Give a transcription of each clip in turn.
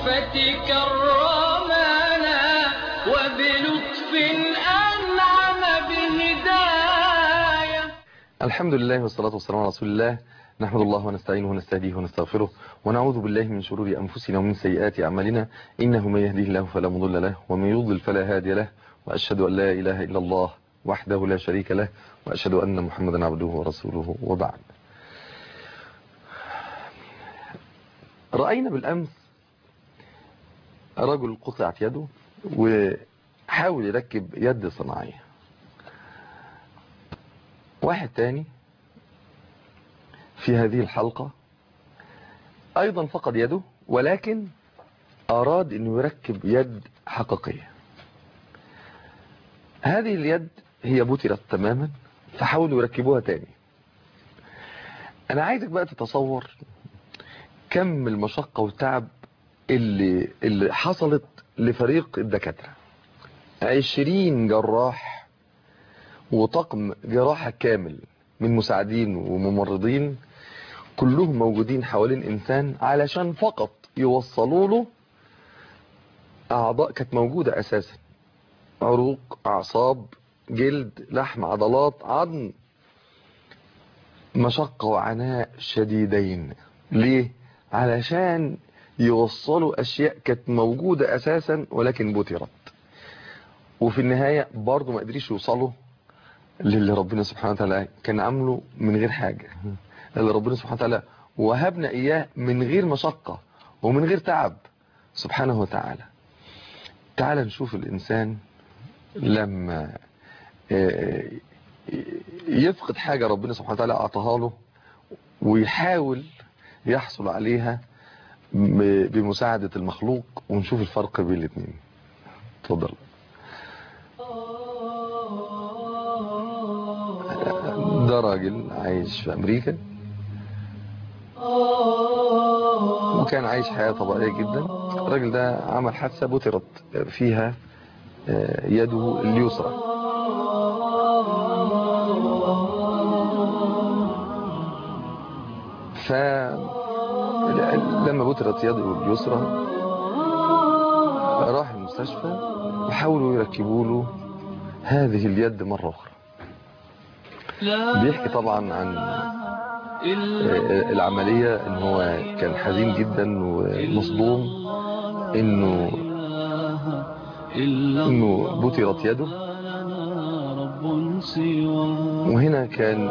برأفتك كرمنا وبلطف أنعم بهداية. الحمد لله والصلاة والسلام على رسول الله. نحمد الله ونستعينه ونستهديه ونستغفره ونعوذ بالله من شرور أنفسنا ومن سيئات أعمالنا، إنه من يهديه الله فلا مضل له ومن يضلل فلا هادي له، وأشهد أن لا إله إلا الله وحده لا شريك له، وأشهد أن محمدا عبده ورسوله، وبعد. رأينا بالأمس رجل قطعت يده وحاول يركب يد صناعية. واحد تاني في هذه الحلقة أيضا فقد يده، ولكن أراد أنه يركب يد حقيقية. هذه اليد هي بترت تماما، فحاولوا يركبوها تاني. أنا عايزك بقى تتصور كم المشقة والتعب اللي حصلت لفريق الدكاترة. 20 جراح وطقم جراحة كامل من مساعدين وممرضين، كلهم موجودين حوالين إنسان علشان فقط يوصلوا له أعضاء كانت موجودة أساسا، عروق، أعصاب، جلد، لحم، عضلات، عظم. مشقة وعناء شديدين. ليه؟ علشان يوصلوا أشياء كانت موجودة أساسا ولكن بترت، وفي النهاية برضو ما قدريش يوصلوا للي ربنا سبحانه وتعالى كان عامله من غير حاجة، اللي ربنا سبحانه وتعالى وهبنا إياه من غير مشقة ومن غير تعب سبحانه وتعالى. تعال نشوف الإنسان لما يفقد حاجة ربنا سبحانه وتعالى أعطاها له ويحاول يحصل عليها بمساعدة المخلوق، ونشوف الفرق بين الاثنين. اتفضل. ده راجل عايش في أمريكا وكان عايش حياة طبيعية جدا. الراجل ده عمل حادثة بترت فيها يده اليسرى، فلما بترت يده اليسرى راح المستشفى وحاولوا يركبوا له هذه اليد مرة أخرى. بيحكي طبعا عن العملية ان هو كان حزين جدا ومصدوم انه بترت يده، وهنا كان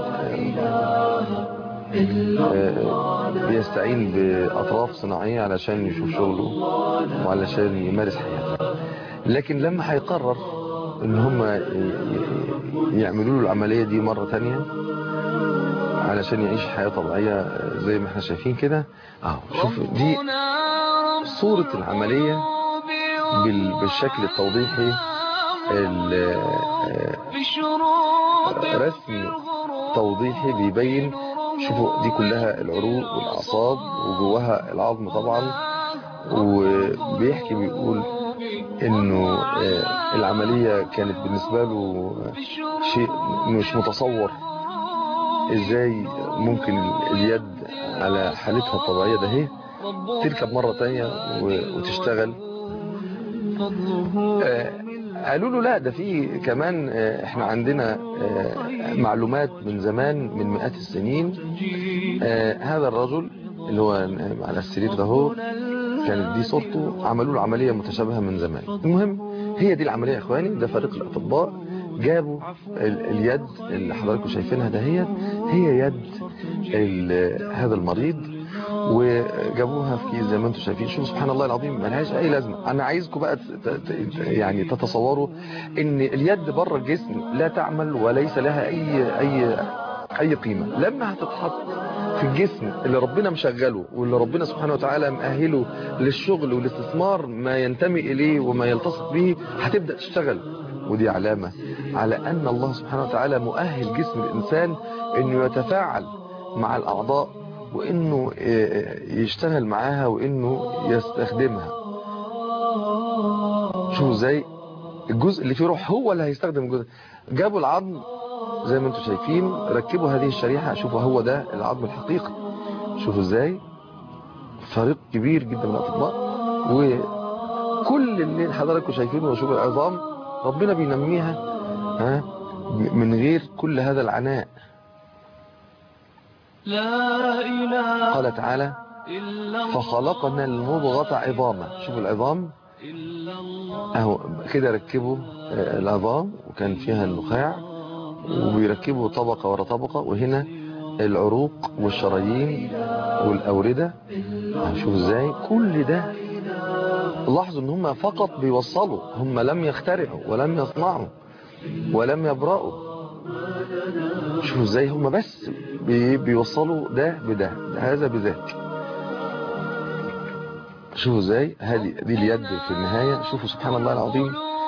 بيستعين بأطراف صناعية علشان يشوف شغله وعلشان يمارس حياته. لكن لما هيقرر ان هم يعملوا له العملية دي مرة تانية علشان يعيش حياة طبيعية زي ما احنا شايفين كده، شوف دي صورة العملية بالشكل التوضيحي، رسم توضيحي بيبين. شوفوا دي كلها العروق والأعصاب وجواها العظم طبعا. وبيحكي بيقول انه العملية كانت بالنسبة له شيء مش متصور، ازاي ممكن اليد على حالتها الطبيعية ده هي تركب مرة تانية وتشتغل. قالوا له لا، ده في كمان احنا عندنا معلومات من زمان من مئات السنين. هذا الرجل اللي هو على السرير ده هو كانت دي صورته، عملوا له عملية متشابهة من زمان. المهم هي دي العملية يا اخواني. ده فريق الاطباء جابوا اليد اللي حضراتكم شايفينها ده هي يد هذا المريض، وجابوها في كيس زي ما انتم شايفين. شوفوا سبحان الله العظيم، ملهاش اي لازمه. انا عايزكم بقى يعني تتصوروا ان اليد بره الجسم لا تعمل وليس لها اي قيمه. لما هتتحط في الجسم اللي ربنا مشغله واللي ربنا سبحانه وتعالى مؤهله للشغل والاستثمار ما ينتمي اليه وما يلتصق به، هتبدا تشتغل. ودي علامه على ان الله سبحانه وتعالى مؤهل جسم الانسان انه يتفاعل مع الاعضاء وانه يشتغل معاها وانه يستخدمها. شوفوا ازاي الجزء اللي فيه روح هو اللي هيستخدم الجزء. جابوا العظم زي ما انتم شايفين، ركبوا هذه الشريحة. شوفوا هو ده العظم الحقيقي. شوفوا ازاي فريق كبير جدا من الاطباء وكل اللي حضراتكم شايفينه وشوف العظام ربنا بينميها من غير كل هذا العناء. قال تعالى فخلقنا المضغة عظاما. شوفوا العظام اهو كده ركبوا العظام وكان فيها النخاع وبيركبوا طبقة ورا طبقة، وهنا العروق والشرايين والأوردة. شوفوا ازاي كل ده. لاحظوا ان هم فقط بيوصلوا، هم لم يخترعوا ولم يصنعوا ولم يبرأوا. شوفوا ازاي هم بس بيوصلوا ده بده، هذا بذاك. شوفوا ازاي دي اليد في النهاية. شوفوا سبحان الله العظيم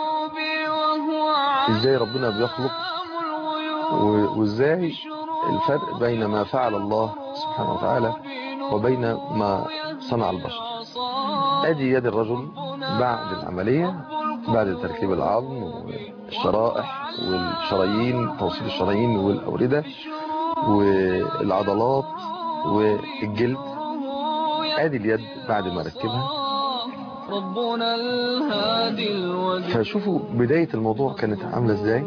ازاي ربنا بيخلق، وازاي الفرق بين ما فعل الله سبحانه وتعالى وبين ما صنع البشر. ادي يد الرجل بعد العملية، بعد تركيب العظم والشرائح والشرايين، توصيل الشرايين والأوردة والعضلات والجلد. ادي اليد بعد ما ركبها. فشوفوا بداية الموضوع كانت عاملة ازاي،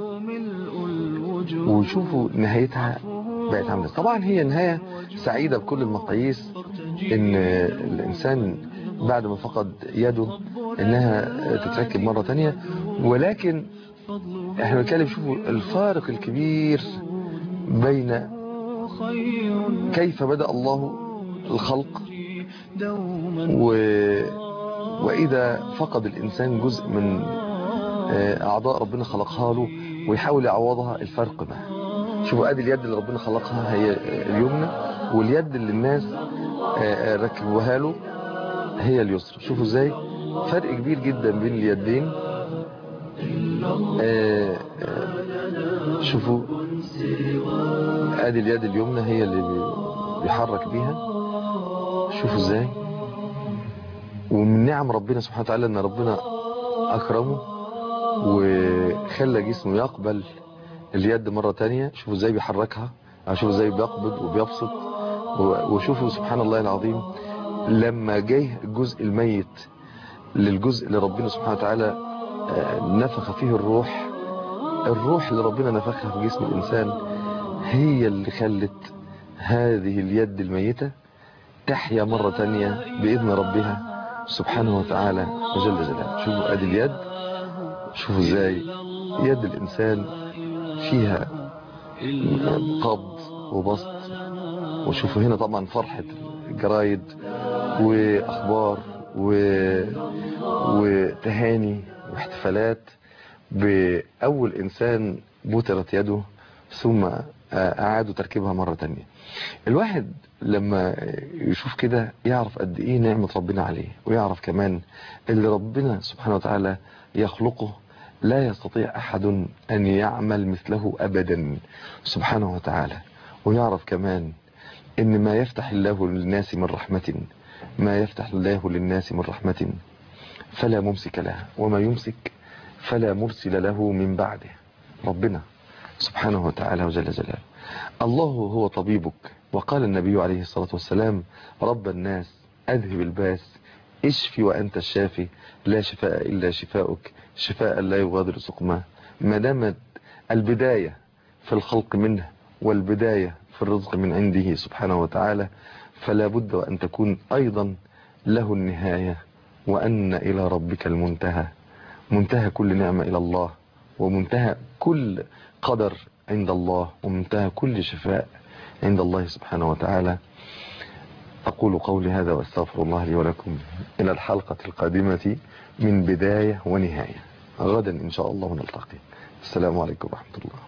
وشوفوا نهايتها بقت عاملة. طبعا هي نهاية سعيدة بكل المقاييس، ان الانسان بعد ما فقد يده انها تتركب مرة تانية. ولكن احنا بنتكلم، شوفوا الفارق الكبير بين كيف بدأ الله الخلق وإذا فقد الإنسان جزء من أعضاء ربنا خلقها له ويحاول يعوضها، الفرق ده. شوفوا ادي اليد اللي ربنا خلقها هي اليمنى، واليد اللي الناس ركبوها له هي اليسرى. شوفوا ازاي فرق كبير جدا بين اليدين. شوفوا ادي اليد اليمنى هي اللي بيحرك بيها. شوفوا ازاي. ومن نعم ربنا سبحانه وتعالى ان ربنا اكرمه وخلى جسمه يقبل اليد مرة تانية. شوفوا ازاي بيحركها، شوفوا ازاي بيقبض وبيبسط. وشوفوا سبحان الله العظيم لما جه الجزء الميت للجزء اللي ربنا سبحانه وتعالى نفخ فيه الروح اللي ربنا نفخها في جسم الإنسان هي اللي خلت هذه اليد الميتة تحيا مرة تانية بإذن ربها سبحانه وتعالى وجل جلاله. شوفوا ادي اليد. شوفوا ازاي يد الإنسان فيها قبض وبسط. وشوفوا هنا طبعا فرحة الجرايد وأخبار وتهاني واحتفالات بأول إنسان بوترت يده ثم أعادوا تركيبها مرة تانية. الواحد لما يشوف كده يعرف قد إيه نعمة ربنا عليه، ويعرف كمان اللي ربنا سبحانه وتعالى يخلقه لا يستطيع أحد أن يعمل مثله أبدا سبحانه وتعالى. ويعرف كمان إن ما يفتح الله للناس من رحمة، ما يفتح الله للناس من رحمة فلا ممسك لها، وما يمسك فلا مرسل له من بعده. ربنا سبحانه وتعالى وجل جلاله. الله هو طبيبك، وقال النبي عليه الصلاة والسلام رب الناس أذهب الباس اشفي وأنت الشافي لا شفاء إلا شفاؤك شفاء لا يغادر سقما. ما دامت البداية في الخلق منه والبداية في الرزق من عنده سبحانه وتعالى، فلا بد وأن تكون أيضا له النهاية، وأن إلى ربك المنتهى. منتهى كل نعمة إلى الله، ومنتهى كل قدر عند الله، ومنتهى كل شفاء عند الله سبحانه وتعالى. أقول قولي هذا وأستغفر الله لي ولكم. إلى الحلقة القادمة من بداية ونهاية. غدا إن شاء الله نلتقي. السلام عليكم ورحمة الله.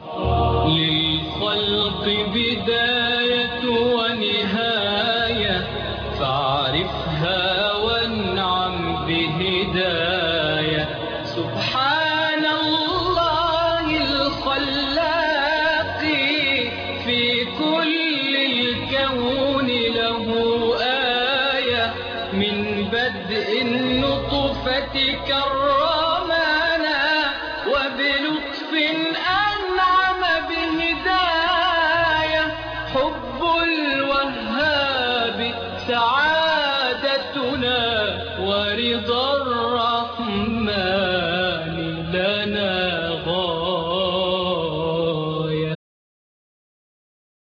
للخلق بداية ونهاية فاعرفها وانعم بهداية. سبحان الله الخلاق في كل الكون له آية. من بدء النطفة كرمنا وبلطف أنعم بهداية. حب الوهاب سعادتنا ورضا الرحمن لنا غاية.